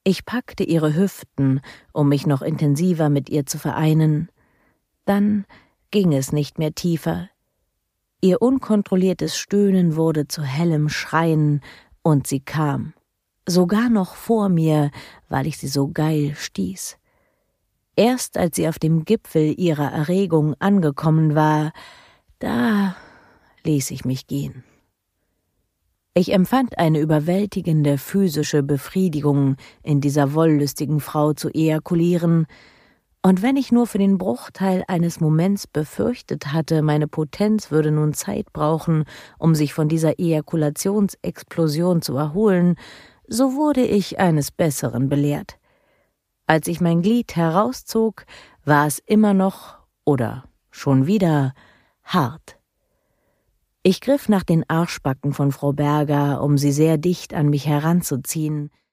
Ich packte ihre Hüften, um mich noch intensiver mit ihr zu vereinen. Dann ging es nicht mehr tiefer. Ihr unkontrolliertes Stöhnen wurde zu hellem Schreien, und sie kam. Sogar noch vor mir, weil ich sie so geil stieß. Erst als sie auf dem Gipfel ihrer Erregung angekommen war, da ließ ich mich gehen. Ich empfand eine überwältigende physische Befriedigung, in dieser wollüstigen Frau zu ejakulieren, und wenn ich nur für den Bruchteil eines Moments befürchtet hatte, meine Potenz würde nun Zeit brauchen, um sich von dieser Ejakulationsexplosion zu erholen, so wurde ich eines Besseren belehrt. Als ich mein Glied herauszog, war es immer noch, oder schon wieder, hart. Ich griff nach den Arschbacken von Frau Berger, um sie sehr dicht an mich heranzuziehen.